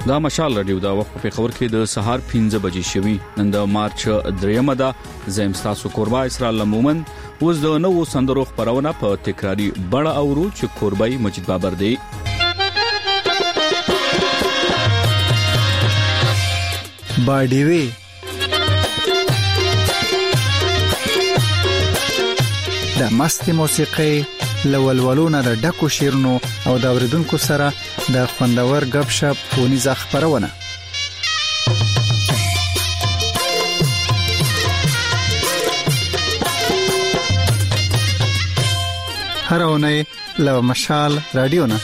دا مشال رادیو دا وخت په خبر کې د سهار 15 بجې شوي نن د مارچ 3 ده زم تاسو قربا اسرائیل مومن اوس د نوو سندرو خبرونه په تکراری بڑا اورو چې قربای مجید بابر دی باډیوي د مست موسیقي لولولونه د ډکو شیرونو او د اوریدونکو سره د خوندور غب شپ ونیزه خبرونه هر اونۍ له مشال رادیو نه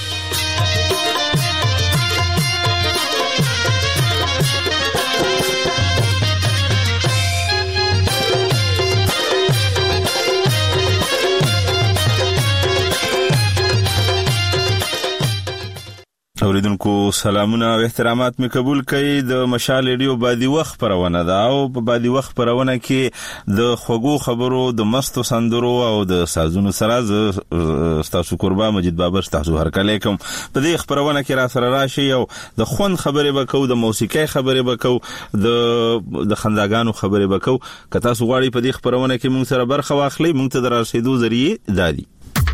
اوریدونکو سلامونه او احترامات می قبول کړئ د مشال ریډیو بادي وخت پرونه دا او په بادي وخت پرونه کې د خوګو خبرو د مستو سندرو او د سازونو سره تاسو قربا مجید بابر تاسو هر کله کوم په دې خبرونه کې را سره راشي او د خون خبرې وکاو د موسیقي خبرې وکاو د خنداګانو خبرې وکاو که تاسو غواړئ په دې خبرونه کې موږ سره برخه واخلئ موږ ته دراسېدو ذریعہ دادي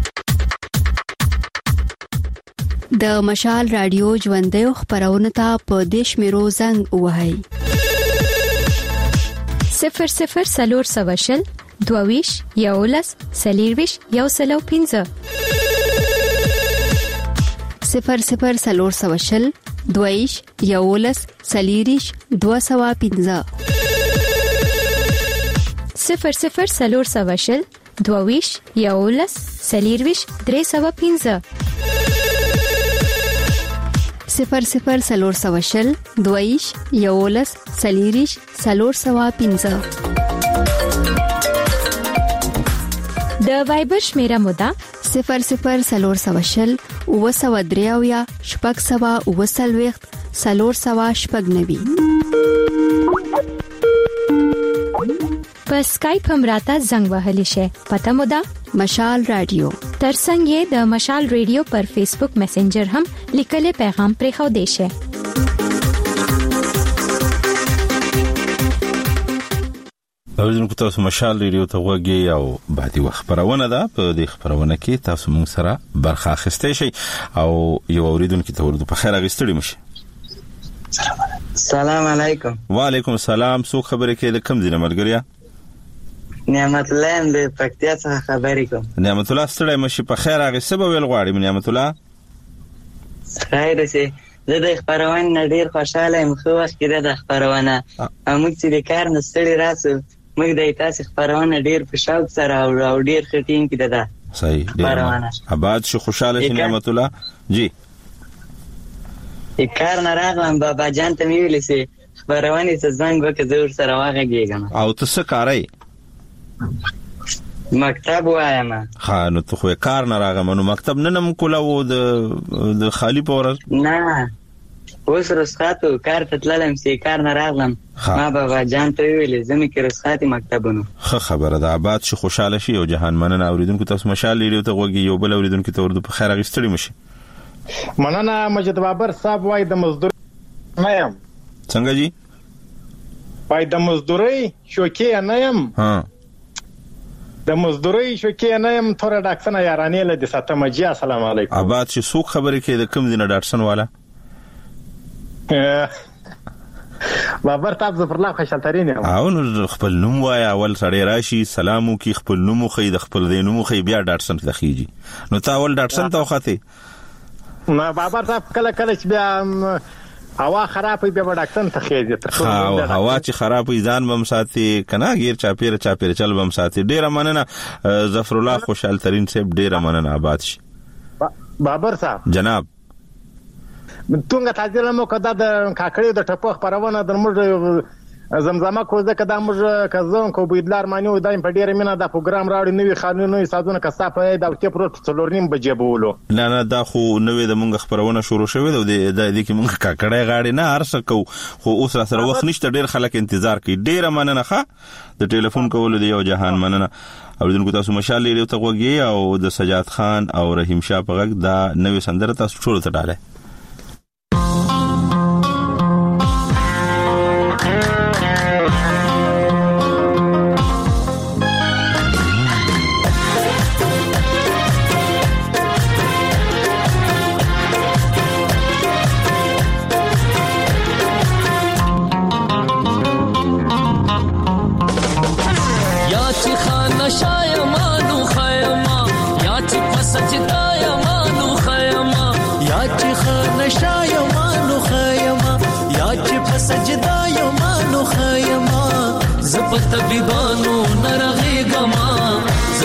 د مشال رادیو ژوندۍ خبرونه ته په دیش میرو زنګ وهاي 00 سلور سواشل دوویش یولس سلیرویش یوسلو 15 00 سلور سواشل دوویش یولس سلیریش 215 00 سلور سواشل دوویش یولس سلیرویش 315 00 سلور سواشل دویش یولس سلیریش سلور سوا 15 د وایبر شمیره مودا 00 سلور سواشل وسودریاویا شپږ سوا وسلويخت سلور سوا شپږ نبی په اسکایپ هم راته زنګ وهلی شي پته مودا مشال رادیو ترڅنګ د مشال رادیو پر فیسبوک میسنجر هم لیکلي پیغام پرې خو دی شي اوریدونکو تاسو مشال ریډیو ته وګورئ او بعدي وخت خبرونه ده په دې خبرونه کې تاسو موږ سره برخه اخیستئ شئ او یو اوریدونکو ته ورته په خیر اغستړي مشي سلام علیکم وعلیکم السلام سو خبره کې د کم دینه ملګریا نعمت الله د پکتیا څخه خبرې کوم نعمت الله ستړی مشي په خیر هغه سبب ویل غواړم نعمت الله خیر سي زه د خبرونه ډیر خوشاله یم خو وخت کې د خبرونه موږ چې د کار نه ستړي راسو موږ د تاسو خبرونه ډیر په شوق سره او ډیر خټین کې ده صحیح ډیر آباد شو خوشاله شي نعمت الله جی کار نه راغلم بابا جان ته ویل سي خبرونه څه زنګ وکړ زه ور سره واغږیږم او تاسو کارای مکتب وایم نو ته خو کار نه راغم نو مکتب نه نم کولاو د خالی پورز نه اوس رسخاتو کار ته تللم سي کار نه راغلم ما بابا جان ته ویل زمي کې رسخاتي مکتبونو خبره ده آباد شي خوشاله شي او جهان مننه اوریدونکو تاسو مشال لیدو ته وګي یو بل اوریدونکو ته ورته په خیر غستړي مشي مننه مجید بابر صاحب وای د مزدور نه يم څنګه جی وای د مزدوري شوکې نه يم د مزدوري شوکې نه يم تور ډاکټر یارانې له د ساتم جی السلام علیکم آباد شي سوق خبرې کې د کم دینه ډاکټر والا بابر تاسو زفر الله خوشالترین یم او نو خپل نوم وای اول سړی راشي سلامو کی خپل نوم خو د خپل دینو خو بیا ډاکټر ته خيږي نو تا اول ډاکټر ته وخته ما بابر تاسو کله چې بیا هوا خرابې بیا ډاکټر ته خېږي هوا چې خرابې ځان بم ساتي کنه غیر چاپیر چل بم ساتي ډیر مننه ظفر الله خوشالترین صاحب ډیر مننه آباد شي بابر صاحب جناب تونګه تاجر مو کدا د کاکړې د ټپو خبرونه د موږ زمزمه کوزه کدا موږ کزون کو بيدلار مانیو دایم په ډیره مینا د پروګرام راوړي نوې قانوني سازونه کسا په د ټپرو څلورنیم بجې بولو نه دا خو نوې د موږ خبرونه شروع شوه د دې کې موږ کاکړې غاړي نه هرڅ کو خو اوس سره وخت نشته ډیر خلک انتظار کوي ډیره مننه ښه د ټلیفون کولو دی یو جهان مننه اوریدونکو تاسو مشال لیدو ته وګورئ او د سجاد خان او رحیم شاه په غږ دا نوې سندره تاسو ټول ته ډاله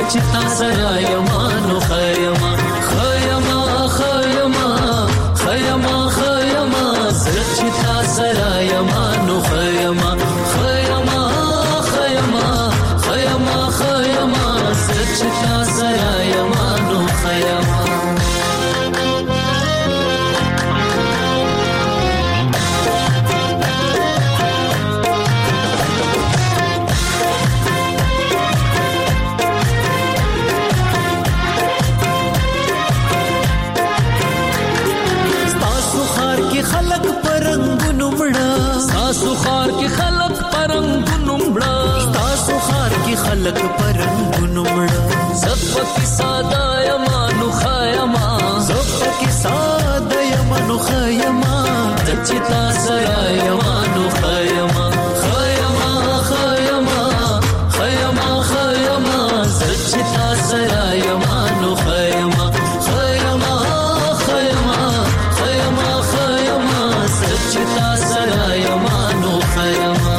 زچتا سره یمانو خیما خیما خیما خیما خیما زچتا سره یمانو خیما خیما خیما خیما خیما زچتا سره یمانو خیما خلق پرنګونو مړه تاسو خار کې خلق پرنګونو مړه تاسو خار کې خلق پرنګونو مړه زبک ساده یمانو خیما زبک ساده یمانو خیما دچتا سره یمانو خیما خیما خیما خیما خیما دچتا سره یمانو خیما خیما خیما خیما خیما سچتا سره یمانو خیما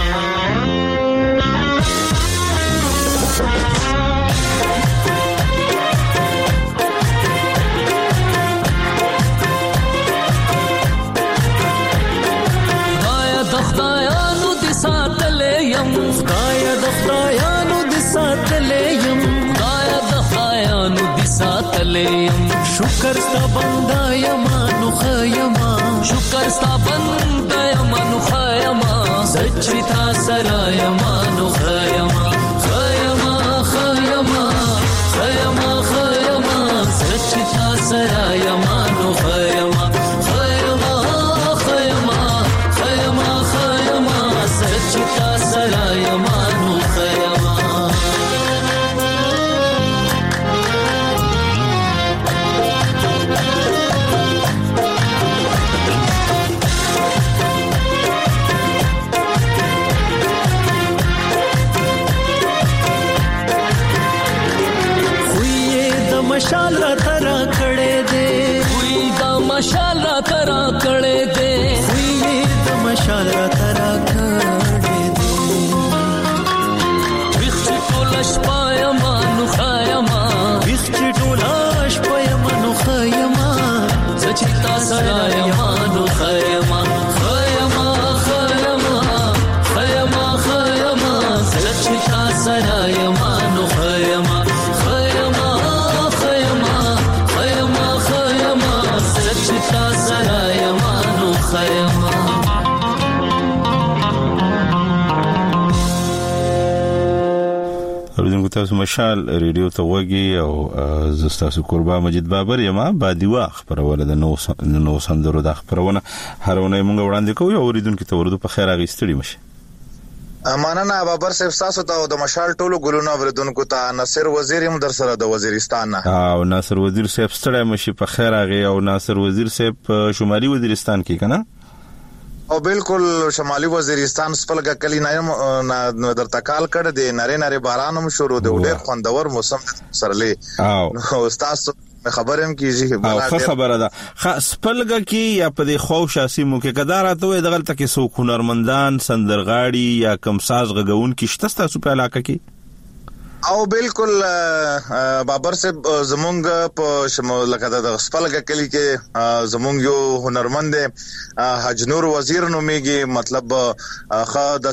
خدای د خدایانو د ساتلې يم خدای د خدایانو د ساتلې يم خدای د خدایانو د ساتلې يم شکر ستا بندا یمانو خیما شکر ستا بندا یمانو خیما سچتا سره یمانو خیما خیما خیما خیما خیما سچتا سره یمانو خیما خیما خیما خیما خیما سچتا سره یمانو خیما مشال را ترا کړه دے وی دا مشال را ترا کړه دے وی دا مشال را ترا کړه دے وخت ټولش پایما نو خایما وخت ټولش پایما نو خایما سچتا سره یما نو خایما خایما خایما خایما خایما سچتا سره یما نو خایما تاسو مشال ریډیو ته وګي او زستاسو قربا مجید بابر یما بادي واخ پرول د نو سندرو د خبرونه هرونه مونږ وړاندې کوو او ریډونکو ته ورته په خیر اغستړي مشه امانه بابر صاحب تاسو ته د مشال ټولو ګلونو ورودونکو ته ناصر وزیر هم در سره د وزیرستان او ناصر وزیر صاحب ستړی مشه په خیر اغه او ناصر وزیر صاحب شمالي وزیرستان کې کنه او بالکل شمالي وزیرستان سپلګه کلی نه در تکال کړ دي نری بارانم شروع دی ډېر خوندور موسم سره او تاسو خبرم کیږي او خبره ده سپلګه کې یا په دې خوښ شاسمو کې قدارته وي دغه تکي سو هنرمندان سندرغاړي یا کم ساز غږون کې شته تاسو په علاقه کې او بالکل بابر صاحب زمونږ په شمول لکه د خپلګه کلی کې زمونږ یو هنرمند حجنور وزیر نوميږي مطلب خاصه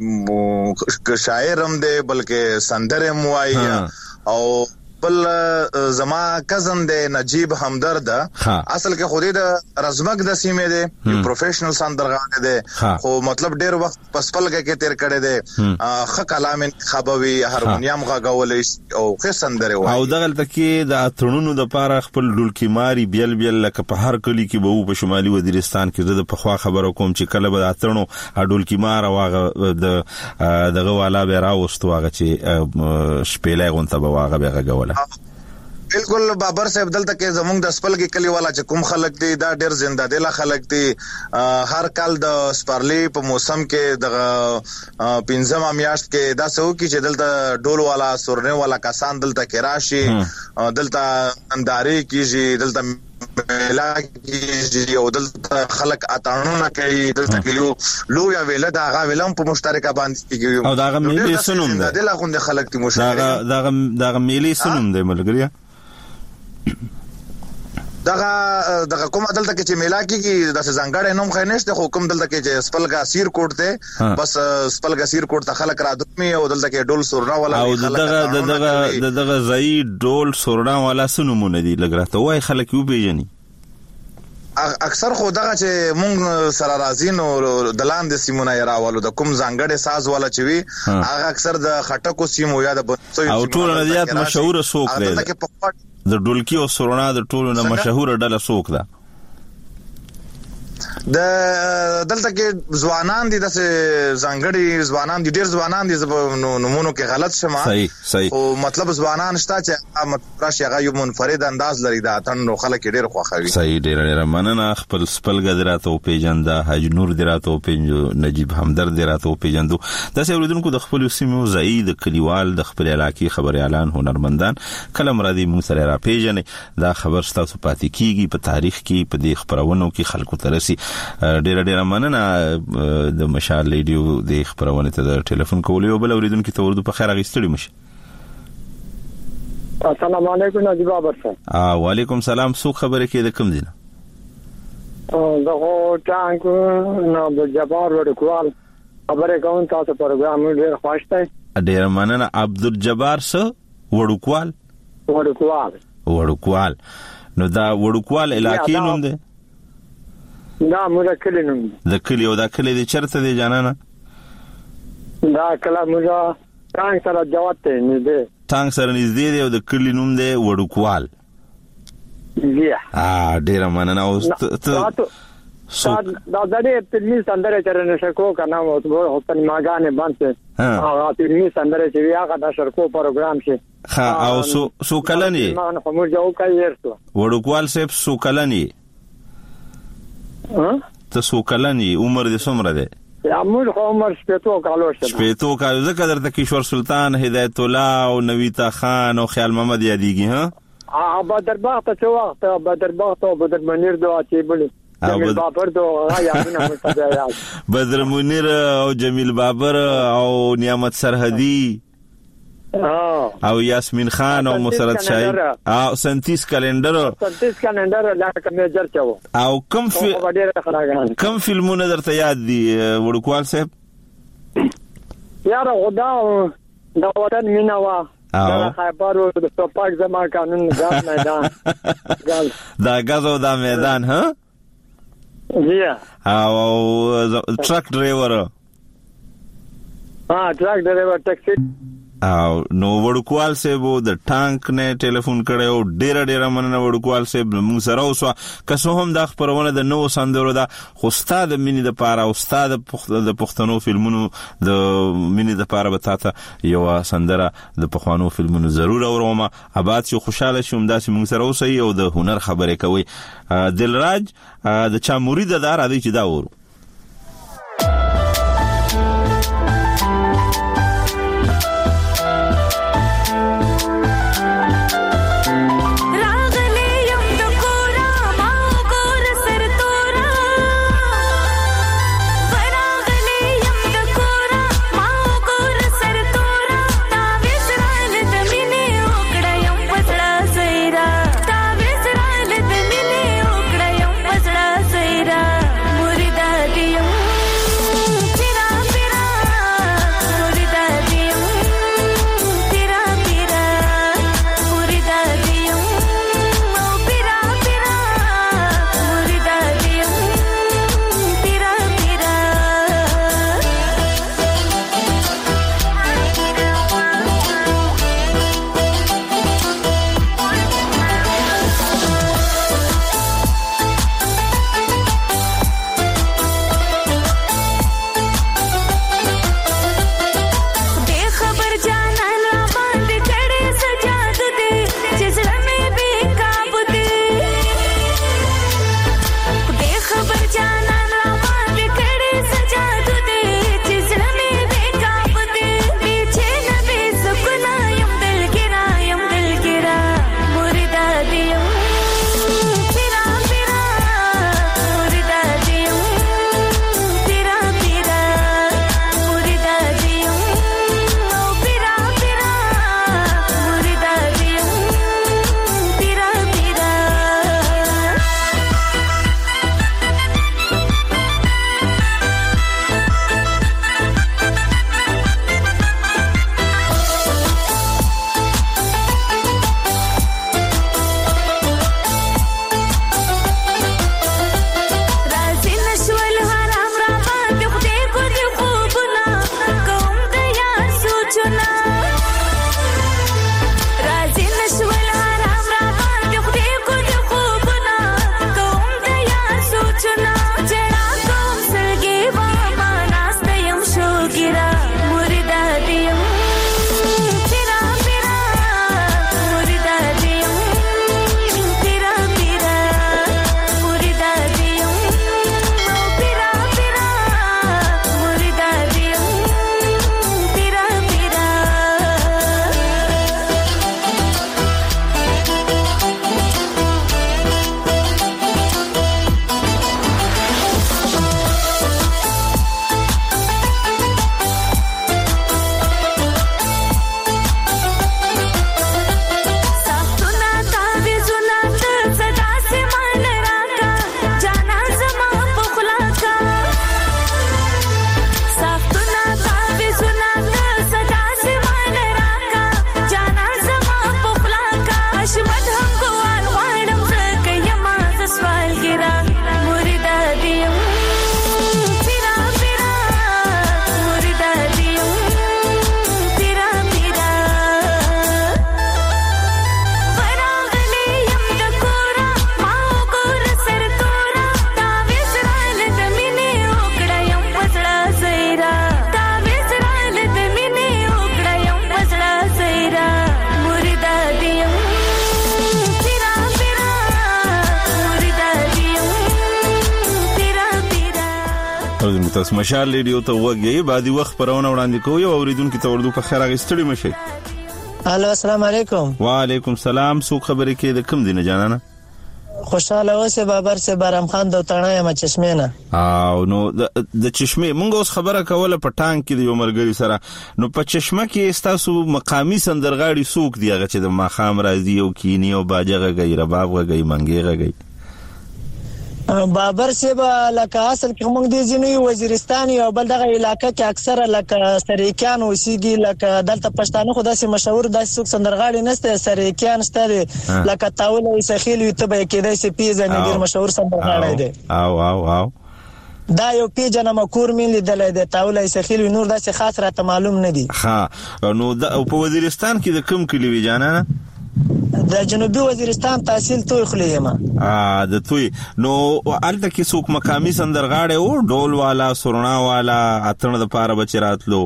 شاعر هم دی بلکې سندره موای او بل زما کزن دی نجیب همدرد اصل کې خودی د رزمک د سیمه دی پروفیشنل سندرغاړی دی خو مطلب ډیر وخت پسپلګه کې تیر کړی دی خ کلام انتخابوي هارمونیم غاغولې او خ سندره وای او دغه تکي د اترونو د پاره خپل ډولکی ماری بیل لکه په هر کلی کې به په شمالي وزیرستان کې د پخوا خبرو کوم چې کله به اترونو ډولکی مار واغه دغه والا به راوستو هغه چې شپېلې غونته به واغه به غول بالکل بابر صاحب دلته کې زمونږ د سپلګي کلی والا چې کوم خلک دي دا ډېر زنده دي خلک دي هر کال د سپارلی په موسم کې د پنځم میاشت کې دا څو کې چې دلته ډول والا سورنه والا کسان دلته کې راشي دلته انداري کیږي دلته ملاقي او دلته خلک اتاڼونه کوي دلته کلیو لو یا ویله دا غا ویلم په مشترکه باندې کیږي او دا غ ملي سنوم ده دلته غونډه خلک تی مشترکه دا ملي سنوم ده ملګری دغه کوم دلته کې چې ملاقي کې د ځنګړې نوم خنيشته حکم دلته کې چې سپلګا سیر کوټ ته بس سپلګا سیر کوټ ته خلک را دومي او دلته کې ډول سورنا والا او دغه ځای ډول سورنا والا سنومونه دي لګراته وای خلک یو پیژني اکثر خو دغه چې مونږ سره راځین او د لاندې سیمونه راوالو د کوم ځنګړې ساز والا چې وي هغه اکثر د خټکو سیمو یا د او ټول ندیات مشهور سوق دی د ډولکی او سورنا د ټولو نه مشهور ډله سوق ده د دلته کې ځوانان دي د ځنګړي ځوانان دي ډېر ځوانان دي نمونه کې غلط شمه صحیح او مطلب ځوانان شته چې راشي هغه یو منفرد انداز لري دا اتن نو خلک ډېر خوخوي صحیح ډېر مننه خپل سپلګ دراته او پیجنده حج نور دراته او پیجو نجیب همدرد دراته او پیجندو د سیوریدونکو د خپل سیمو زید کلیوال د خپل علاقې خبر اعلان هنرمندان کلم را دي موږ سره را پیژنې دا خبر ستاسو پاتې کیږي په تاریخ کې په دې خبرونو کې خلکو ترسي ډېر مننه د مشال ریډیو د خبرونه ته د ټلیفون کول یو بل اوریدونکو ته ورته په خیر غیستړي مشه السلام علیکم نجیب بابر صاحب وعلیکم سلام سو خبره کې د کوم دینه دغه ټانک نو د جبار ورکوال خبره کوم تاسو پروګرام ډېر خوښ دی ډېر مننه عبدالجبار سره ورکوال نو دا ورکوال علاقې نوم دی دا موږ کلی نوم د کلی او دا کلی د چرته دی جانانه دا کله موږ ټانک سره جوات ته نږدې ټانک سره نږدې دی او د کلی نوم دی وړوکوال ډېر مننه او دا دې فلمي سندره چرنه شکو کنه او هوتن ماګانه باندې هغه فلمي سندره چې هغه د شرکو پروګرام شي او سو کلنی ما هم جو کایرته وړوکوال صاحب سو کلنی ته سو کلنی عمر دې څومره دی عمر عمر شپېتو کالو ځکه درته کشور سلطان هدایت الله او نویتا خان او خیال محمد یادېږي بدرباغ ته څو وخت بدرباغ ته بدر منیر دوه چې بل جمیل بابر دوه یادونه مستدیات بدر منیر او جمیل بابر او نعمت سرحدی او یاسمین خان او مسرت شاهین او سنتیس کلندر لکه میجر چاو او کم فلمونه درته یاد دي وړوکوال صاحب یاره خدا د وطن مینا وا دا خیبر او د توپاک زما قانون غاز میدان دا غاز او دا میدان ها او ټرک ډرایور ټاکسي او نو وړوکوال صاحب د ټانک نه ټلیفون کړو ډېر مننه وړوکوال صاحب موږ سره اوسه که هم د خبرونه د نو سندرو دا خو استاد مینې د پاره استاد د پښتنو فلمونو د مینې د پاره بتاته یو سندره د پښتنو فلمونو ضرور اورومه آباد شو خوشاله شوم داسې موږ سره اوسه او د هنر خبرې کوي دلراج د چا مرید دار ادي چې دا ورو مريدا تاسو مشال ریډیو ته وګورئ بعدي وخت پرونه وړاندې کوي او اوریدونکو ته ورته په خیر غوښتلی مشي. الو السلام علیکم. وعلیکم السلام. سو خبرې کې د کوم دینه جانانه؟ خوشاله اوسه بابر سے بارم خان د تڼای ما چشمه نه. او نو د چشمه مونږ اوس خبره کوله په ټانک کې د یو مرګري سره. نو په چشمه کې تاسو مقامی سندرغاړي سوق دی هغه چې د ماخام راځي او کینی او باجغه غي رباب غي منګي غي. بابر سے لکه اصل کې موږ د ځینې وزیرستان او بل دغه علاقې کې اکثره لکه سریکان اوسېږي لکه دلته پښتانه خو داسې مشهور داسې څوک سندرغاړي نشته سریکان شته لکه تاول سخیل وي ته به کېدای سي پیژنې ډیر مشهور سندرغاړی دی او دا یو پیژنه مکور مين لیدل دی تاول سخیل نور داسې خاص راته معلوم نه دي. ها نو په وزیرستان کې د کوم کلی وی جانانه؟ د جنوبي وزیرستان تحصیل توي خلیما. د توي نو الته کې څوک مقامی سندرغاړي او ډول والا سورنا والا اتن د پاره بچراتلو.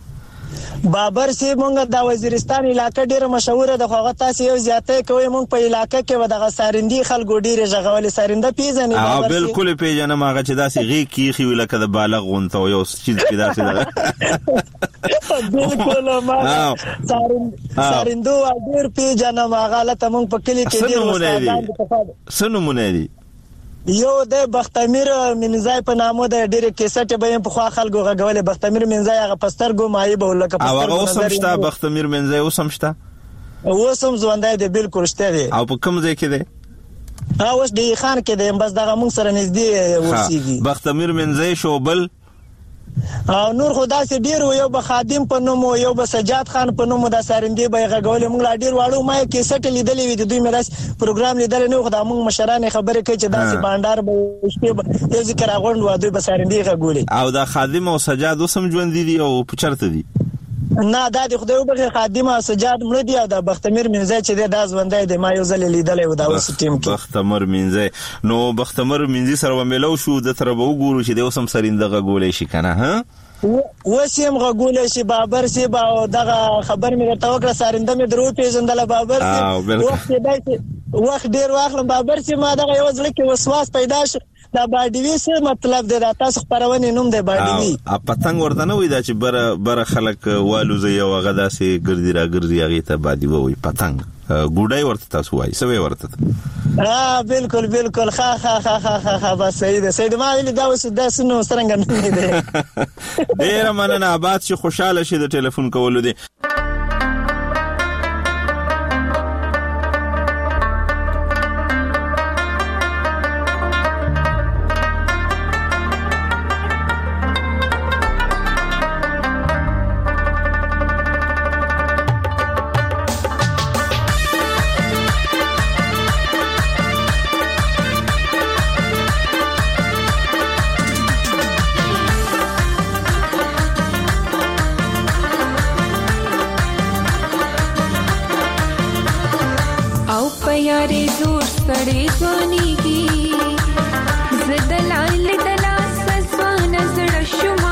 بابر سی مونږ د وزیرستان علاقې ډیره مشهوره ده خو هغه تاسو یو زیاتې کوي مونږ په علاقې کې ودغه سارندي خلکو ډیره ژغولې سارنده پیژنې بابر بالکل پیژنم هغه چې داسې غي کیخي ولکه د بالغ غونته یو چیز کې داسې ده بالکل ما سارندو ډیر پیژنم هغه لته مونږ په کلی کې ډیر استادان سنمونه دي. یو د بختامیر منځای په نامو د ډیره کیسټ به په خوا خلکو غوړل بختامیر منځای هغه پسترګو مایب ولکه پسترګو اوسم شته بختامیر منځای اوسم شته اوسم ځوندای دی بالکل شته دی. او په کوم ځای کې دی؟ اوس دی خان کې دی بس دغه مونږ سره نږدې ورسیږي بختامیر منځای شو بل او نور خدا سي ډیر یو به خادم په نوم یو به سجاد خان په نوم د سارندې به غوړل مونږ لا ډیر واړو ما کې سټ لیدلې وي د دوی میراث پروګرام لیدل نه خدا مونږ مشران خبرې کوي چې داسې باندار به شپه د ذکر غونډ و دوی به سارندې غوړي او د خادم او سجاد وسم ژوند دي او پچرته دي نه دا د خدای وبخښه خادم او سجاد مړ دي او د بختامیر منځای چې د داس وندای د ما یو ځل لیدلې و دا اوس ټیم کې بختامیر منځای. نو بختامیر منځي سره وملو شو د تر به وګورو چې د اوسم سرینده غوړې شي کنه ها وسیم غوړې شي بابر سی با دغه خبر مې ته وکړه سرنده مې درو پیژندل بابر سی وخت ډیر واخلم بابر سی ما دغه یو ځل کې وسواس پیدا شو دا باډیوی څه مطلب دی دا تاسو خبرونه نوم دی باډیوی ا پتنګ ورته نه وای دا چې بر خلک والو زه یو غدا سي ګرځي را ګرځي هغه ته باډیوی وای پتنګ ګوډای ورته تاسو وای سوي ورته بالکل بالکل خا بس سید ما ویل دا وس د سنو سترنګ نه دی ډیر مننه آباد شي خوشاله شي د ټلیفون کولو دی. यारे जोर सड़े जोनी की जदलाल दला सजवान जड़शुमा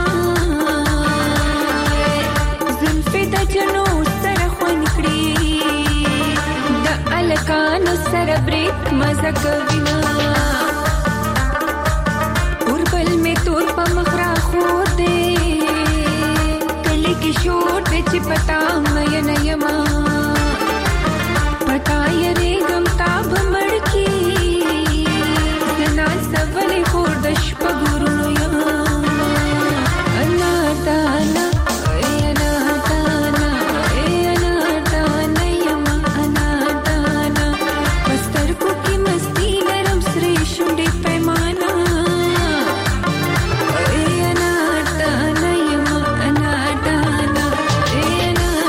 जुल्फे द जनो सर खुनकड़ी द अलकान सर ब्रेक मजक बिना उर्बल में तोर प मखरा खोदे कले के शोर पे चिपटा मयन यमा पताय रे गमताब मड़की सना सबले खोदश पगुरुनो या अनादाना यमा अनादाना बस्तर को की मस्ती नरम श्री शुंडे पैमाना अनादाना यमा अनादाना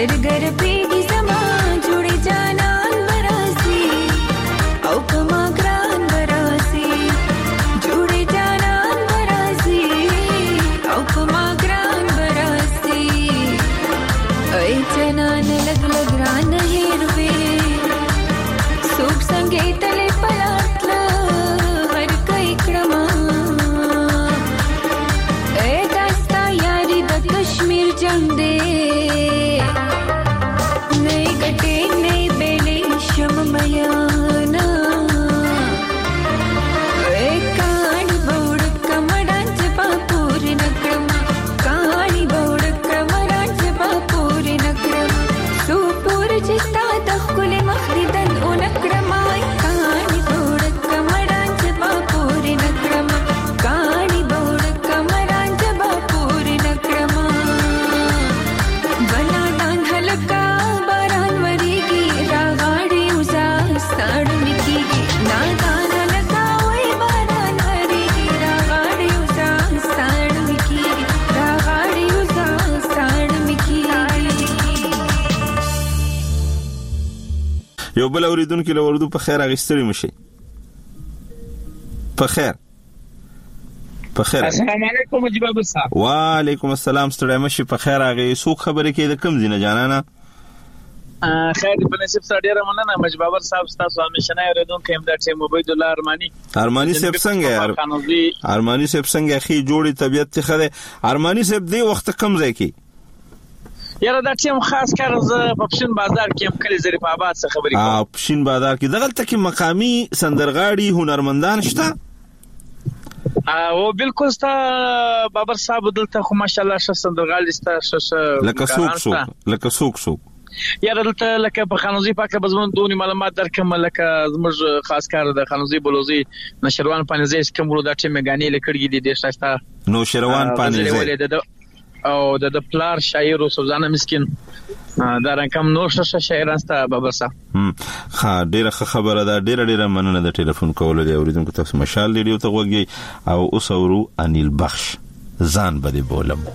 गर गर पेगी समा जुड़े जानन बरासी औ कमा ग्रान बरासी जुड़े जानन बरासी औ कमा ग्रान बरासी ऐ चनान लग लग रान हेरवे सूप संगे तले पलाटला हर कई क्रमा ए दास्ता यारी द कश्मीर जंग दे नई गटे नई बेले शम मयाना ए काणी बौड कमडांच पापूर नक्रमा काणी बौड कमडांच पापूर नक्रमा सुपूर जिता दखुले मखरिदन उनक्रमा काणी बौड कमडांच पापूर नक्रमा काणी बौड कमडांच पापूर नक्रमा बनादान हलका बारान वरीगी रागाडी उजा साड मिकीगी नादान हलका वई बारान वरीगी रागाडी उजा साड मिकीगी रागाडी उजा साड मिकीगी یو بل اوریدونکو له وردو په خیر اغستری مشي په خیر السلام علیکم مجيب صاحب وعلیکم السلام ستړی مشي په خیر اغه سو خبره کې د کم زینه جانانا خیر په نسب سره ډیره مننه مجيب صاحب تاسو همیشه اوریدونکو هم د ټیم عبید الله ارمانی صاحب څنګه ارمانی صاحب څنګه اخی جوړی طبيعت ته خره ارمانی صاحب دی وخت کم ځای کې یاره دا ټیم خاص کار ز په پښین بازار کې هم کلی ظریف آباد څخه خبرې کوم پښین بازار کې دغلت کې مقامی سندرغاړي هنرمندان شته او بالکل ستا بابر صاحب دلته خو ماشاءالله ش سندرغاړي ستا لکه سوق یاره دلته لکه په خانوزي پاکه بزمن دونی معلومات درکم لکه زموږ خاص کار د خانوزي بلوزي نشروان پانیزي کوم ورو دا ټیم غاني لکړګي دي ډېر شاستا نو شروان پانیزي او د پلار شاعر او سوزانه مسكين دا رقم نور شاعران ستا بابا صاحب ها ډیره خبره ده ډیره مننه د ټلیفون کول دی اوریدونکو تاسو مشال لیډیو ته وګي او اوسورو انیل بخش ځان بده بولم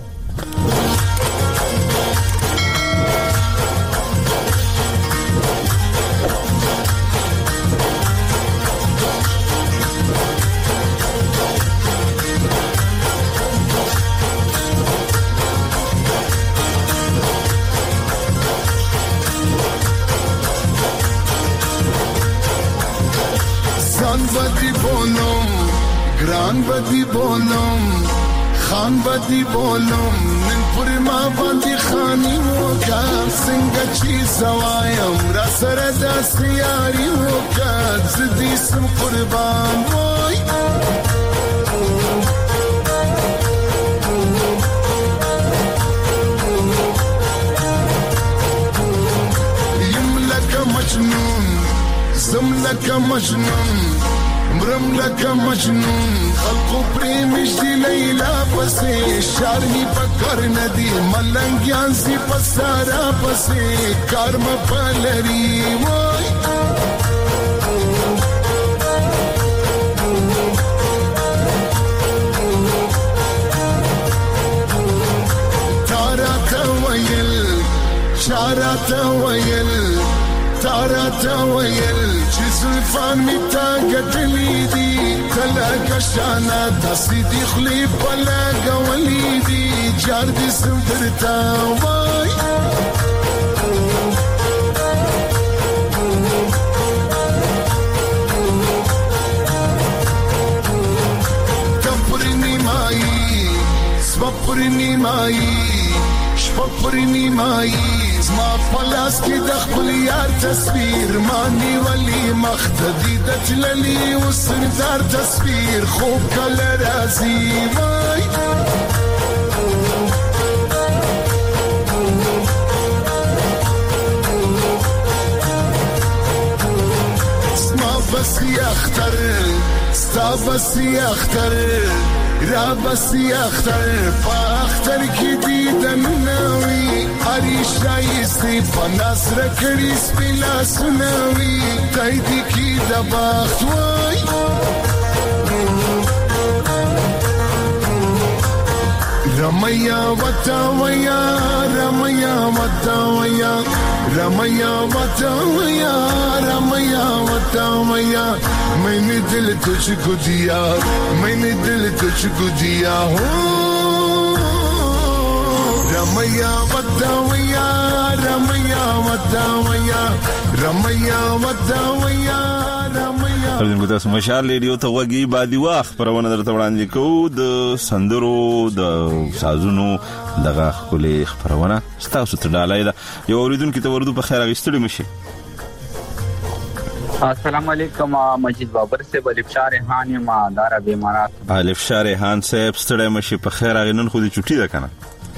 بدی بولم خان بدی بولم من پوری ما باندې خانی وکړ څنګه چې زوایم را سره د سیاري وکړ زدي سم قربان وای یم لکه مجنون زم لکه مجنون مرم لکه مجنون خلقو پریمش دی لیلا پسی شارمی پکر ندی ملنگیان سی پسارا پسی کارم پلری وای تارا تویل شارا تویل تارا تویل زلفان می تا گتلی دی کلا کشانا دستی دی خلی پلا گولی دی جار دی سندرتا وای کپری نیمایی سپپری نیمایی شپپری نیمایی زما پلاس کې د خپل یار تصویر مانی ولی مختدی د تللی وسردار تصویر خوب کله راځي وای زما بسی اختر ستا بسی اختر را بسی اختر پا اختر کی دیدن نوی هری شایستی پا نصر کری سپیلا سنوی تایدی کی دباخت وای رمیا وتاویا رمیا وتاویا رمیا وتاویا رمیا وتاویا میں نے دل تجھ کو دیا میں نے دل تجھ کو دیا رمیا وتاویا رمیا وتاویا رمیا وتاویا پردیم تاسو مشال ریډیو ته وګي بادي واخ پرونه درته وړاندې کوو د سندرو د سازونو دغه خولي خبرونه تاسو ته ډالای دا یو اوریدونکو ته ورودو په خیر غستړي مشي. السلام علیکم مجید بابر سے الفشار ریحان ما دارا بیمارات الفشار ریحان صاحب ستړي مشي په خیر غنن خو دې چټي ده کنه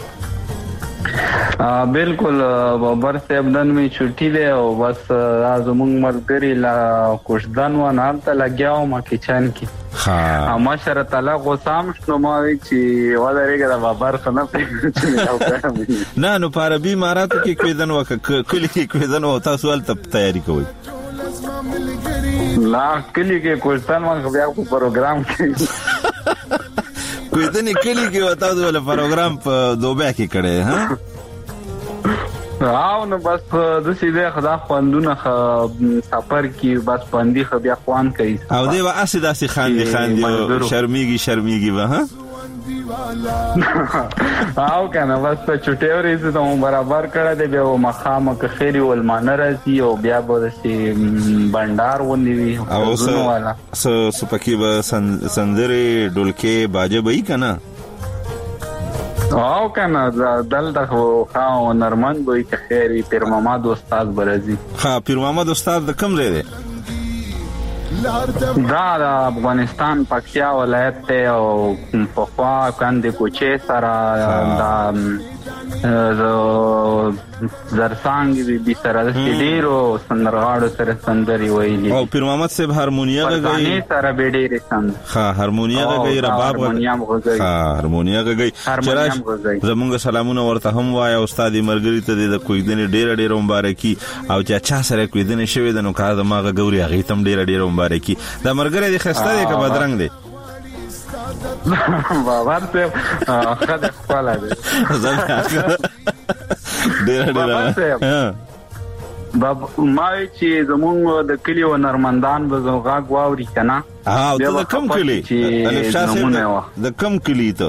बिल्कुल बबर से अबदन में छुट्टी दे और बस आज उमंग मलगरी ला कुशदन व नाम ता लग्या हो मा किचन की हां माशरा ताला गोसाम शनो मावी ची वाला रेगा दा बबर खना पे ना नो पर बी मारा तो की कोइदन व कली की कोइदन हो تاسو ول ته تیاری کوي لا کلی کې کوشتن ما بیا په پروګرام کې کویدنې کلی کې وتا د پروګرام په دوبه کې کړي ها او نو بس د سیده خدا خوندونه سفر کې بس باندې خو بیا خوان کوي او دی واسه داسې خاندي شرمېږي به ها او کنه بس په چټیو ریزه ته برابر کړه دی به مخامه که خیری ول مانه راځي او بیا به سي بندر ونی وي او سو پکې به سندري ډولکې باجه به کنه او کنه دلته خو خاو نرمن به که خیری پیر محمد استاد برازي ها پیر محمد استاد د کوم ځای دی دا افغانستان پکتیا ولایت ته او په خوا کاندې کوچې سره دا زرسانګ بي سره د ډیرو سندرغاړو سره سندري ویلي او پیر محمد صاحب هارمونیا غږی سره به ډیرې سند ها هارمونیا غږی رباب غږی ها هارمونیا غږی زمونږ سلامونه ورته هم وای او استاد مرګری ته د کویدنې ډیر مبارکي او چا سره کویدنې شوی د نو کار د ماغه ګوري هغه تم ډیر مبارکي دا مرګری د خسته دی که بدرنګ دی بابا ته خدای خپل دی ډیر بابا ما چې زمونږ د کلی و نرمندان به زوغا غواوري کنه او ته د کم کلی د کم کلی ته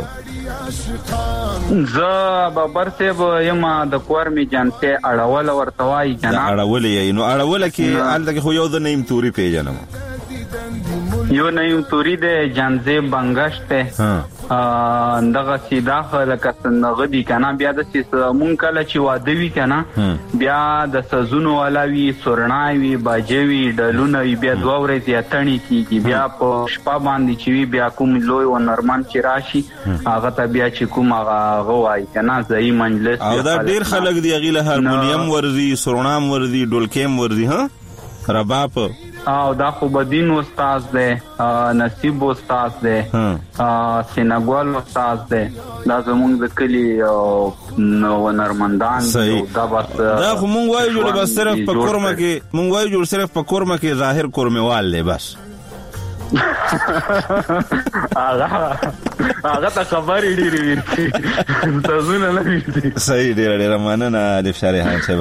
ز بابر صاحب یم د کورمي جانته اړول ورتوای کنه اړول یې نو اړول کې الته خو یو د نیم توري پیژنم یو نیم توري د جانځه بنگشته دغه سیدا خلک څنګه دي کنه بیا د مونږ کله چې واده وی کنه بیا د سزونو علاوه سورناوي باجوي ډلونه بیا دوه ورځې اتنی کیږي بیا په شپه باندې چې بیا کوم لوی و نرمان چې راشي هغه ته بیا چې کوم هغه غوای کنه ځای مجلس او دا ډیر خلک دی غیله هارمونیم ورزي سورنام ورزي ډولکیم ورزي ها رباب او دا خو بدین استاد دی نصیب استاد دی سینګوال استاد دی دا زمونږ د کلی نو نرمندان دا بس دا خو مونږ وایو چې بس صرف په کورمه کې مونږ وایو چې صرف په کورمه کې ظاهر کورموال دی بس هغه ته خبرې ډېرې ورتي تاسو نه لوي صحیح ډېر مننه د شریحان صاحب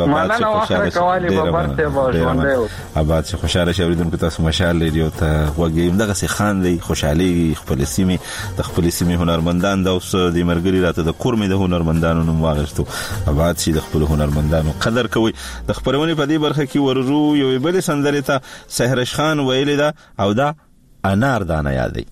آباد چې خوشاله شوریدونکو تاسو مشال ریډیو ته وګورئ دغه سي خان دی خوشحالي خپل سیمه د خپل سیمه هنرمندان د اوس د مرګري راته د کورمې د هنرمندانو نوم واغښتو آباد چې د خپل هنرمندانو قدر کوي د خبرونه په دې برخه کې ورزو یو بل سندره ته سحرش خان ویل دا او دا انار دانه یادی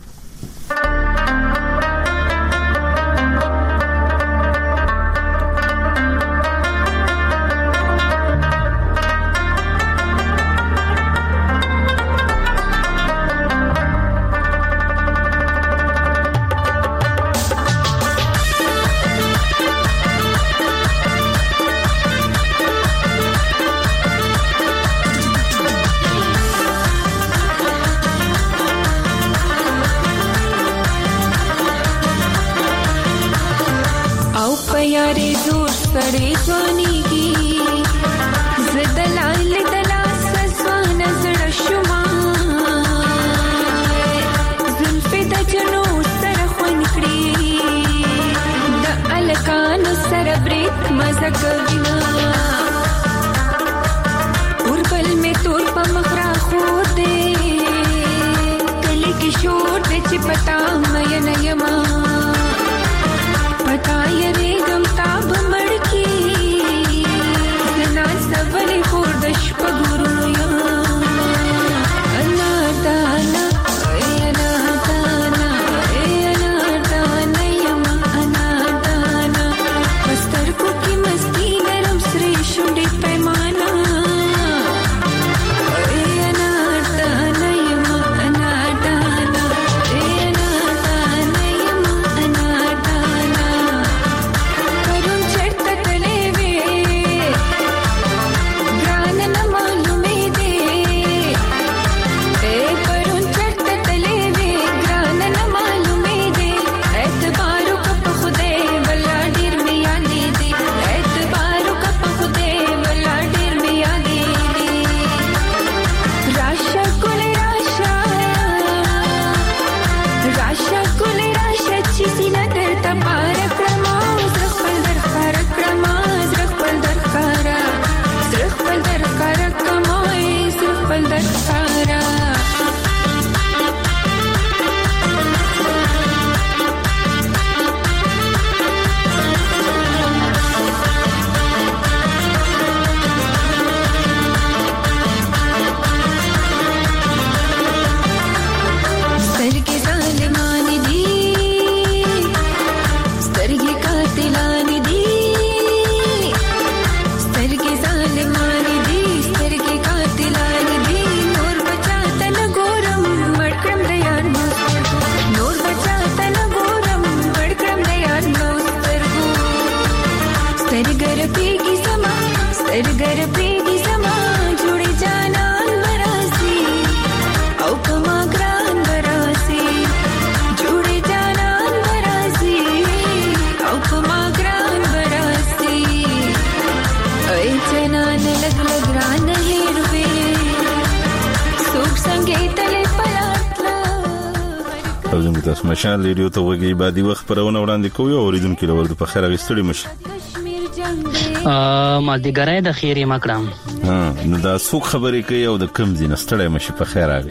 सड़े सोनी की ज़दलाल दला सस्वान ज़रशुमा ज़ुल्फ़े दजनो सरख़न करी هلکانو سره برید مزه کوینا اوربل می تور په مخ را خو دې کلی کې شور دې چې پتا مې نه یما پتا یې رېګم تاب مړ کی نن سبلې خور د شپه ګورو یا انا دانا تاسو مشال ریډیو ته وګورئ بعدي وخت پرونه وړاندې کوي او اوریدونکو لور په خیر غستړي مشه ما دې ګرای د خیره مکړم نو دا څوک خبرې کوي او د کم زین ستړی مشه په خیر راغی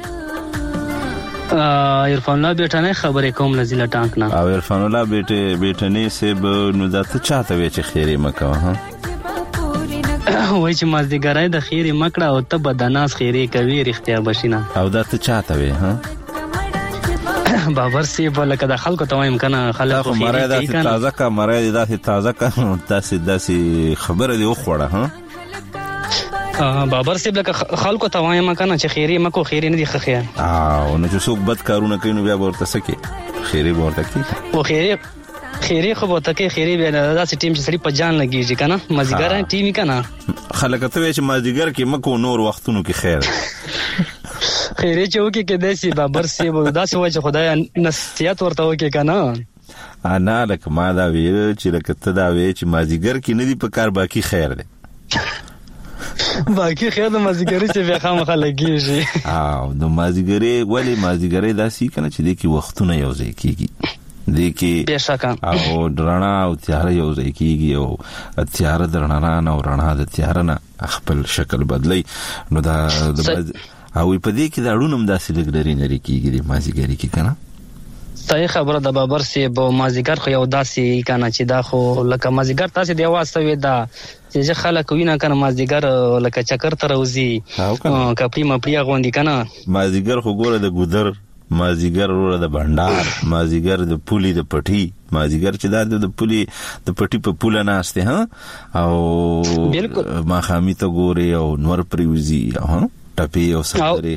عرفان الله بیٹانه خبرې کوم لزیله ټانک نه او عرفان الله بیٹنه سیب نو دا ته چاته وی چې خیره مکه ها وای چې ما دې ګرای د خیره مکړه او ته بدناس خیره کوي رښتیا بشینه او دا ته چاته وی ها باور سی بل کده خلکو ته وایم کنه خلکو خیره کوي کنه تازه کا مرای داسې تازه کا داسې خبره دی خوړه ها بابر سیب لکه خلکو ته وایم کنه چې خیره مکو خیره نه دی خخیا او نو چې څوک بد کارونه کوي نو بیا ورته سکے خیره ورته کی او خیره خو ورته کې خیره بیا داسې ټیم چې سړي په جان لګیږي کنه مازیګر ټیمي کنه خلک ته چې مازیګر کې مکو نور وختونو کې خیر خیره چې وکي کې داسې بابر سیب داسې وای چې خدای نصیحت ورته وکي کنه انا لکه ما دا ویل چې لکه ته دا وی چې مازیګر کې نه دی په کار باقی خیر دی باقی خیر د مازیګری چې بیا خامخا لګیږي او د مازیګری ولی مازیګری داسې کنه چې د کی وختونه یو ځای کیږي د کی بشکا او درنا او تیار یو ځای کیږي او تیار درنا نه او رڼا د تیار نه خپل شکل بدلی نو دا او په دې کې دا ډونم داسې لګري نری کیږي د مازیګری کې کنه صحیح خبره د بابر سی بو مازیګر خو یو داسې کنه چې دا خو لکه مازیګر تاسو دی واسطه دا چې خلک وینا کنه مازیګر لکه چکر تر وزي کپړی مپړی غوندي کنه مازیګر خو ګوره د ګودر مازیګر وروره د بندر مازیګر د پولی د پټي مازیګر چې دا د پولی د پټي په پوله ناشته ها او ما خامي ته ګوري او نور پریوزي ها ټپي او سره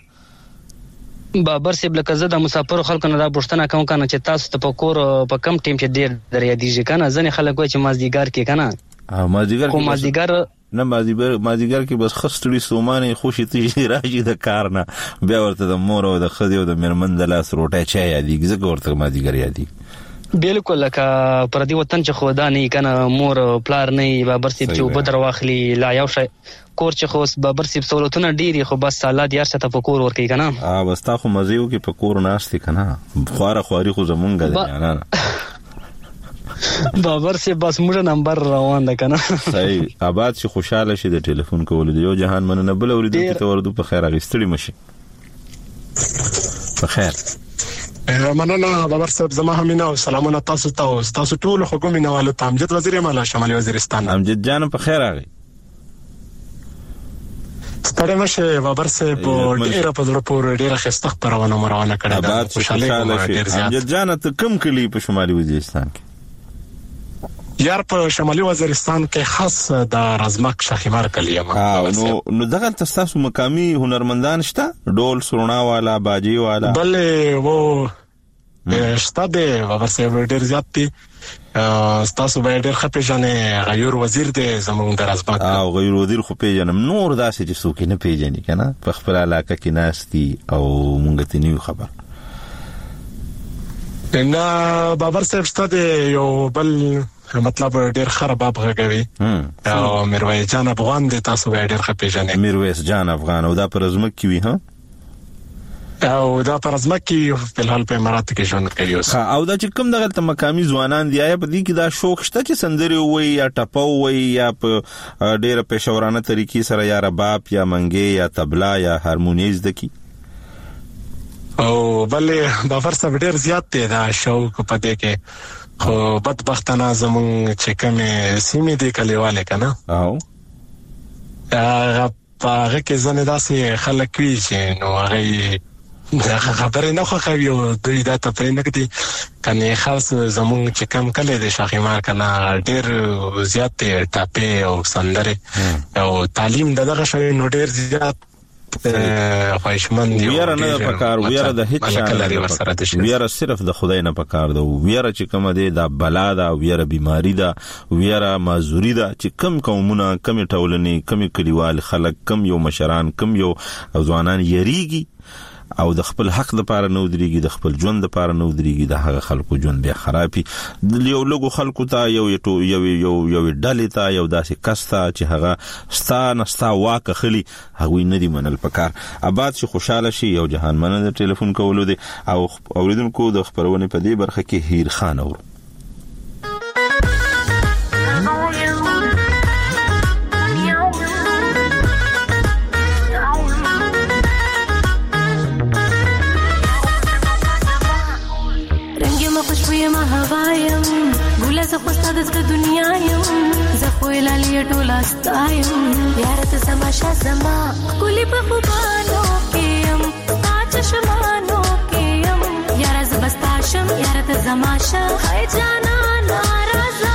بابر سیب لکه زه د مسافر خلکو نه دا پوښتنه کوم کنه چې تاسو ته په کور په کم ټیم کې ډیر دریا دیږي کنه ځنې خلک وایي چې مازیګر کې کنه مازیګر نه مازیګر کې بس خستړي سومانه خوشي ته راځي د کار نه بیا ورته د مور او د خدي او د مرمن د لاس روټه چا یادېږي زګ ورته مازیګر یادېږي بالکل لکه پر دې وطن چې خدا نه کنه مور پلار نه بابر سیب چې وبدر واخلي لا یو شي کور چې خو بابر سیب سہولتونه ډيري خو بس سالات یار څه ته پکور ور کوي کنه بس تا خو مزيو کې پکور ناشتي کنه خواره خواري خو زمونږ دی نه بابر سي بس موږ نمبر روان ده کنه صحیح آباد شي خوشاله شي د ټلیفون کول دی یو جهان مننه بل اوریدونکو ته ورته په خیر اغستړي مشي په خیر مننه بابر صاحب زما همینه او سلامونه تاسو ته او تاسو ټول حکومت نوالو ته امجد وزیر اعلی شمالي وزیرستان امجد جان په خیر اغي ستړی مشه بابر صاحب ډیره په زړه پورې ډیره خسته خبرونه مروانه کړې ده خوشاله شي امجد جان ته کوم کلی په شمالي وزیرستان کې یار په شمالي وزیرستان کې خاص د رزمک شخیمار کلی ما نو دغه تاسو مقامی هنرمندان شته ډول سرونا والا باجی والا بل وو شته د بابر صاحب ډیر زیات دي تاسو به ډیر خپې جنې غیر وزیر دې زموږ د رزمک او غیر وزیر خو پیژنم نور داسې چې څوک نه پیژني کنه په خپل علاقه کې ناشتي او مونږ ته نیو خبر نه بابر صاحب شته یو بل مطلب ډیر خراب غږوي او میرویس جان افغان د تاسو ډیر خپې جنې میرویس جان افغان او دا پر رزمک کې وی ها او دا پر ازمک کې په الحال په امارات کې ژوند کوي او دا چې کوم دغه ته مقامی ځوانان دی یا په دې کې دا شوق شته چې سندري وي یا ټپو وي یا په ډېر پېښورانه طریقې سره یا رباب یا منګي یا طبلا یا هارمونیز دکی او بل بافر صاحب ډېر زیات دی دا شوق په دې کې خو بدبختانه زمون چې کومه سیمې دی کلیواله کنه او هغه کې ځنه داسې خلک وی چې نو هغه خبرې نه خوښوي او دوی دا تفریح نه کوي کنه خاص زمونږ چې کم کله د شاخیمار کنه ډېر زیات ټاپې او سندره او تعلیم دغه شوی نو ډېر زیات خواهشمند ویره نه پکار ویره د هیڅ ویره صرف د خدای نه پکار ده ویره چې کوم ده د بلا ده ویره بیماری ده ویره معذوری ده چې کم قومونه کم ټولنې کم کلیوال خلک کم یو مشران کم یو ځوانان یریږي او د خپل حق لپاره نو دريږي د خپل ژوند لپاره نو دريږي د هغه خلکو ژوند بیا خرابي یو لګو خلکو ته یو ډلې ته یو داسې کستا چې هغه ستا واکه خلی هغه نه دی منل پکار آباد شي خوشاله شي یو جهان مننه د ټلیفون کولو دی او اوریدونکو د خبرونه په دې برخه کې هیر خان اور ما هوایم ګوله زه خو ستا د زړه دنیا یم زه خو لالیه ټوله ستا یم یاره ته زما شه زما ښکلې په خوبانو کې یم ستا چشمانو کې یم یاره زه به ستا شم یاره ته زما شه هی جانانه راځه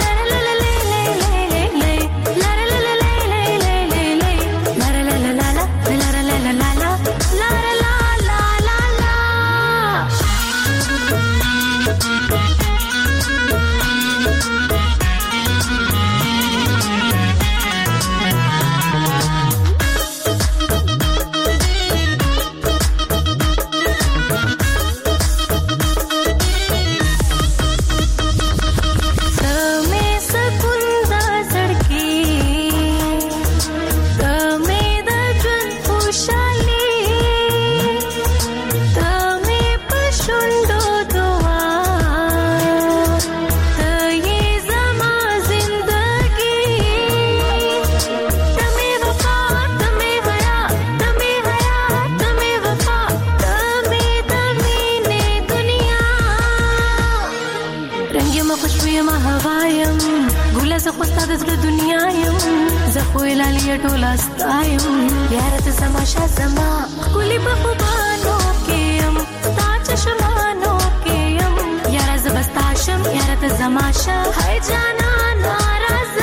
ټوله ستایم یاره ته زما شه زما ښکلې په خوبانو کې یم ستا چشمانو کې یم یاره زه به ستا شم یاره ته زما شه هی جانانه راځه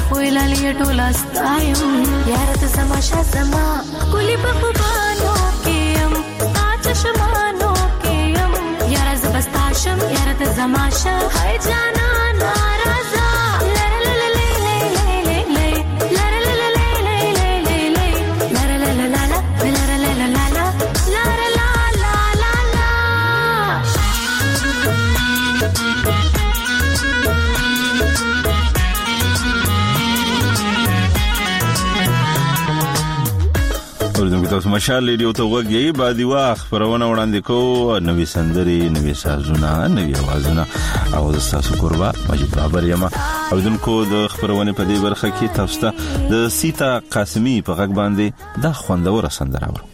ویلالې ټوله ستایم یار ته زماشا زما کلی په خوبانو کېم تا چشمانو کېم یار زبستاشم یار ته زماشا هاي جانا ناراضه ورته تاسو مشال ریډیو ته وګورئ بعد وخت خبرونه وړاندې کوو نوې سندري نوې سازونه نوې اوازونه او تاسو قربا مجید بابر یما او دونکو د خبرونه په دې برخه کې تاسو ته د سیتا قاسمی په غږ باندې د خوندور سندره اورو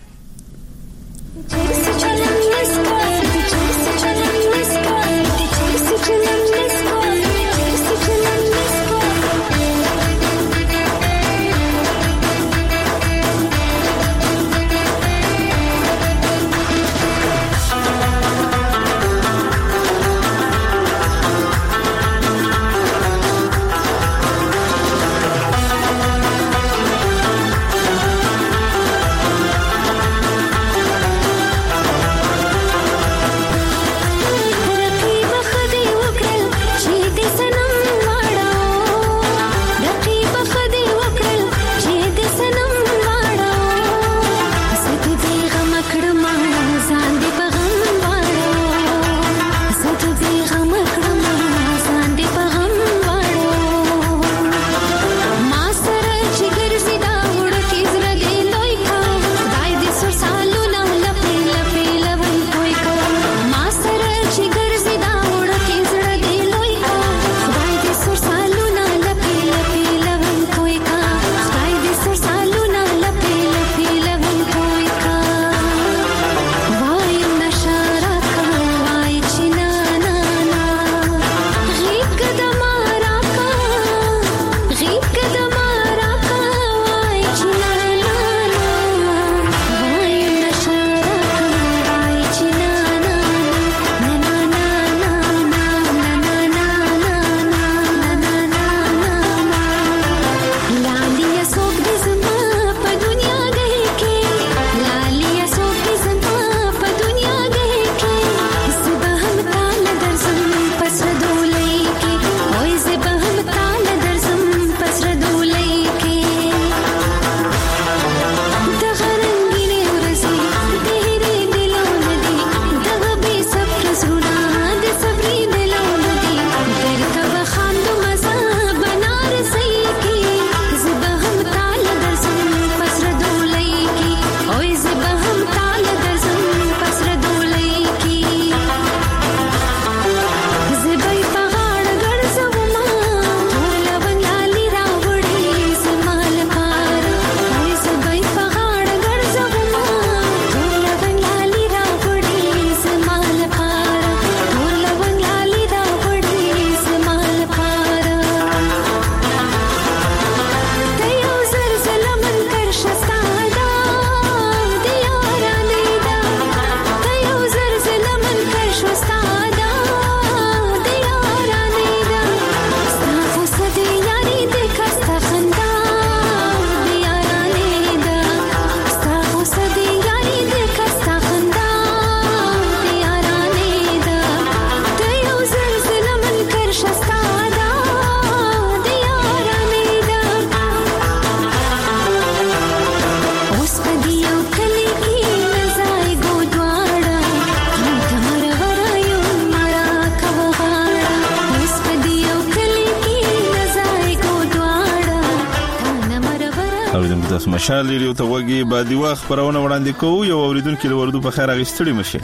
تاسو مشال ریډیو ته وګورئ بعد وخت خبرونه وړاندې کوو یو اوریدونکو له وردو په خیر اغستړي مشه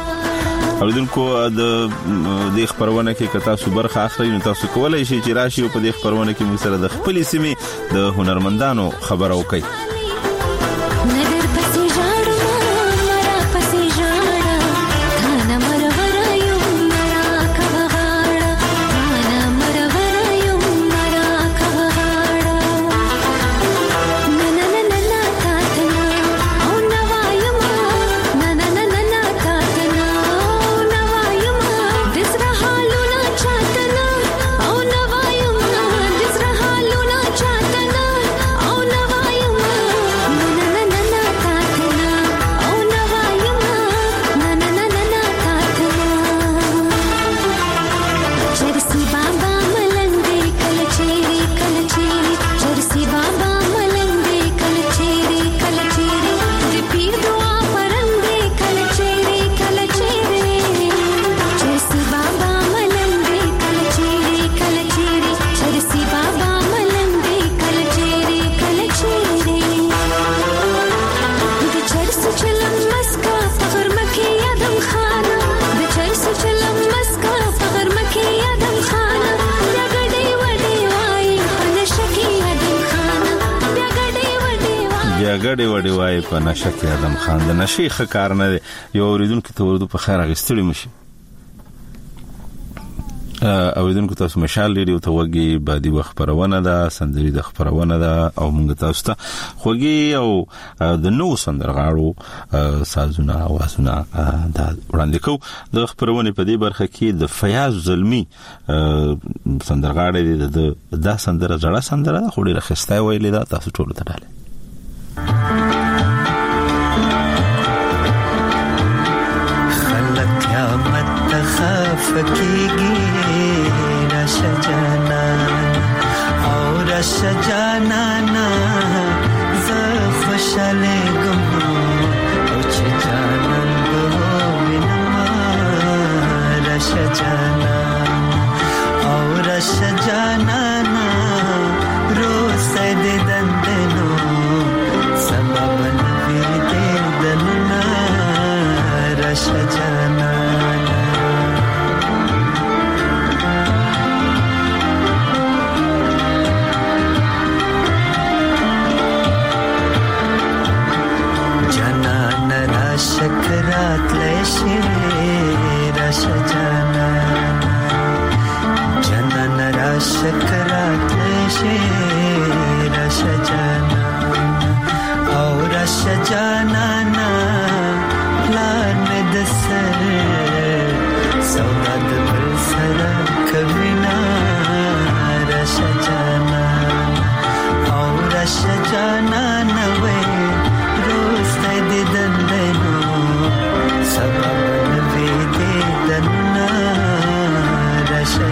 اوریدونکو د دې خبرونه کې کتا سو برخه اخلي نو تاسو کولای شئ چې راشي په دې خبرونه کې موږ سره د خپل سیمې د هنرمندانو خبرو کوي Luna ګډې وډې وای په نشه کې ادم خان د نشي ښکار نه یو اوریدونکو ته ورته په خیر اغستړي مشي اوریدونکو تاسو مشال ریډیو ته وګي بادي وخت پرونه ده سندري د خبرونه ده او موږ تاسو ته خوږي او د نو سندرغاړو سازونه اوازونه دا وړاندې کوو د خبرونه په دې برخه کې د فیاض زلمی سندرغاړي د سندره زړه سندره خو ډیره خسته ویلې ده تاسو ټول ته ډاله خلک قیامت خفقیږي راشا جانانا زه خوشاله ګم او چې جانان به وینم راشا جانانا روسه دې دندنو سبب نوی دې دننا راشا جانانا شکرات لشی راشا جانان را شکرات لشی راشا جانان او راشا جانانا پلان میں دسر سودا دبل سر کبینا راشا جانان او راشا جانان وے روز دے دندنو سبب نوی دے دننا راشا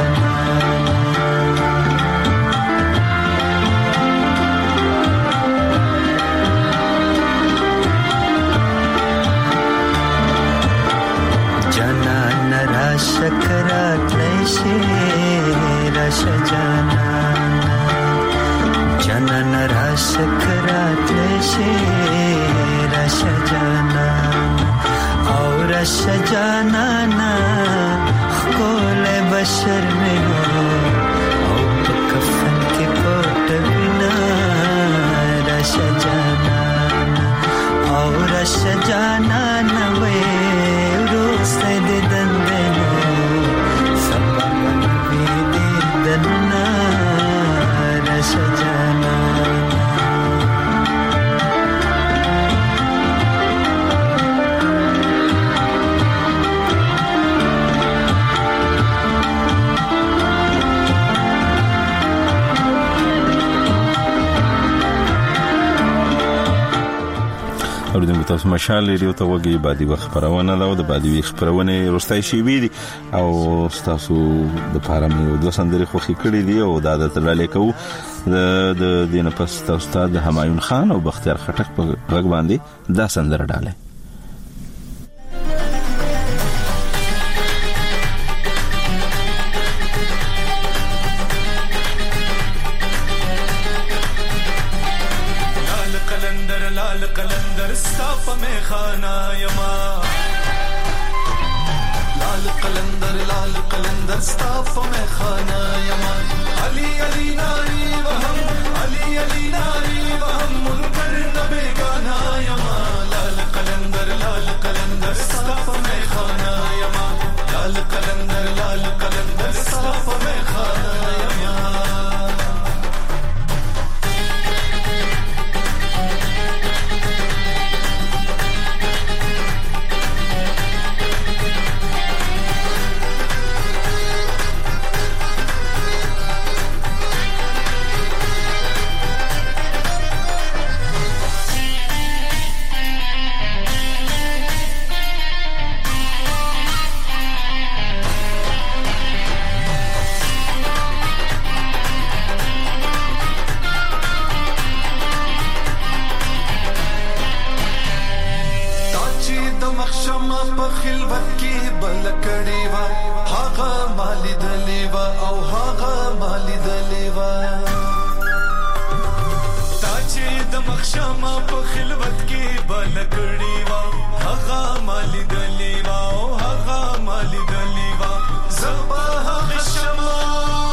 جانان را شکرات لیشی راشا جانان را شکرات لیشی راشا جانان او راشا جانانا خکول بشر میں ہو او کفن کی پوٹ بنا راشا جانانا او راشا جانانا وے روز دے دندنو سبب نبی دے دننا راشا جانانا اوریدونکو تاسو مشال ریډیو ته وګي بادي وخت خبرونه دا او د بادي وخت خبرونه روستای شي وی دي او تاسو د پارم یو د سندري خوخي کړی دی او دا د تلالې کو د دینه پس تاسو ته د همایون خان او بختیار خټک په غږ باندې دا سندر ډاله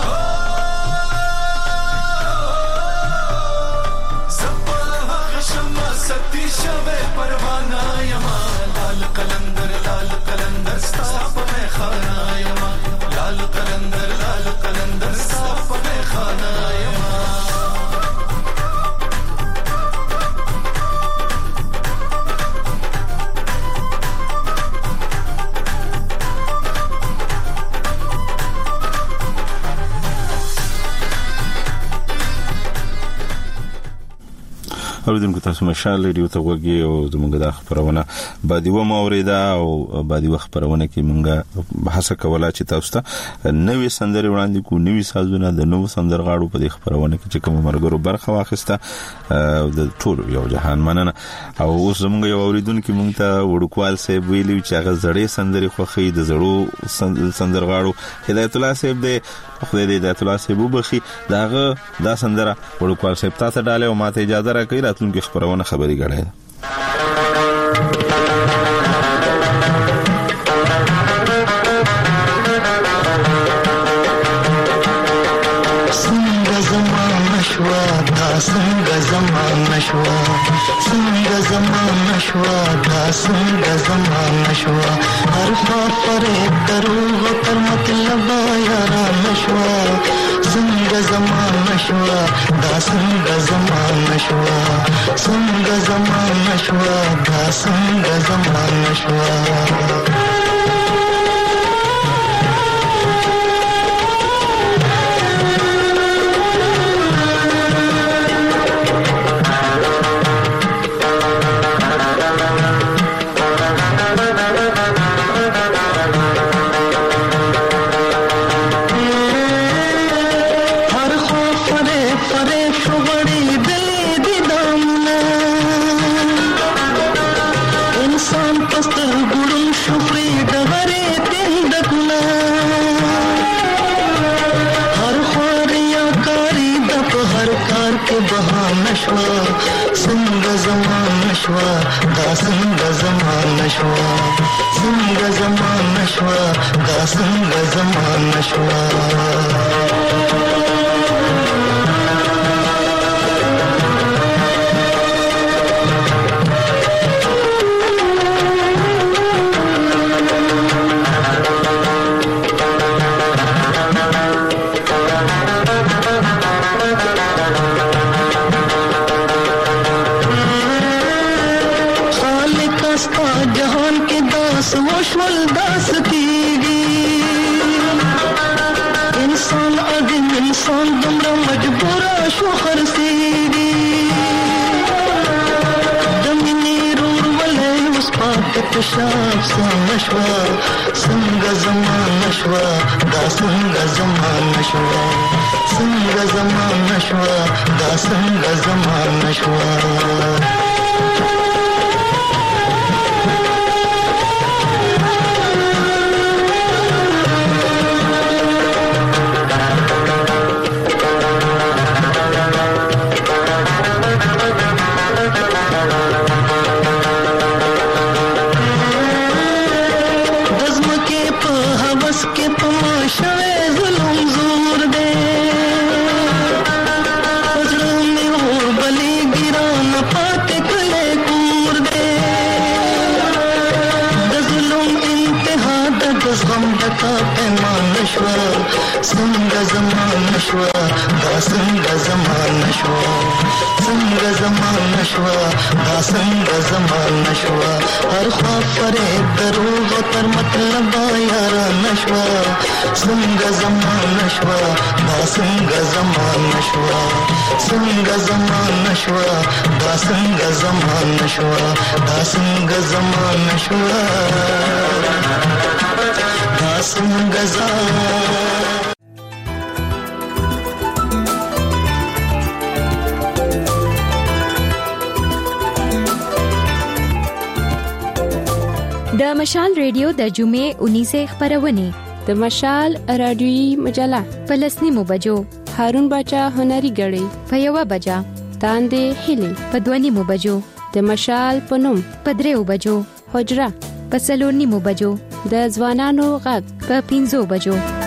Some خانه یما لال قلندر ستا په خانه یما لال قلندر ستا په خانه یما اوریدونکو تاسو مشال ریډیو ته وګورئ او زموږ د خبرونه بادیوه موریدا او بادیوه خبرونه کې مونږه بحث کوله چې تاسو ته نوې سندرې وړاندې کو نوې سازونه د نوو سندرغاړو په دې خبرونه کې چې کوم مرګرو برخه واخیسته د ټول یو جهان مننه او اوس زموږ یو اوریدونکو مونږ ته وړوکوال صاحب ویلي چې هغه زړې سندرې خوخي د زړو سندرغاړو هدایت الله صاحب د خدای دې هدایت الله صاحب وبخي دا سندره وړوکوال صاحب تاسو ډاله او ماته اجازه راکړئ راتلونکي خبرونه خبري غړې څنګه زمانه شوا دا څنګه زمانه شوا څنګه زمانه شوا دا څنګه زمانه شوا هر خوا پرې دروغ تر مطلب یاران شوا څنګه زمانه شوا دا څنګه زمانه شوا څنګه زمانه شوا دا څنګه زمانه شوا څنګه زمانه شوا دا څنګه زمانه شوا څنګه زمانه شوا دا څنګه زمانه شوا شاف سمشوا څنګه زمانه شوا دا څنګه زمانه شوا څنګه زمانه شوا دا څنګه زمانه شوا څنګه زمانه شوا دا څنګه زمانه شوا څنګه زمانه شوا دا څنګه زمانه شوا هر خوا پرې دروغ تر مطلب یاران شوا څنګه زمانه شوا دا څنګه زمانه شوا څنګه زمانه شوا دا څنګه زمانه شوا دا څنګه زمانه شوا دا څنګه د مشال ریډیو د جمعې 19 خبرونه د مشال رادیوي مجله پلسنیمو بجو هارون باچا هنري غړي په 1 بجا تاندې هلي په 2 بجو د مشال پنوم په 3 بجو حجره په 4 بجو د ځوانانو غږ په 5 بجو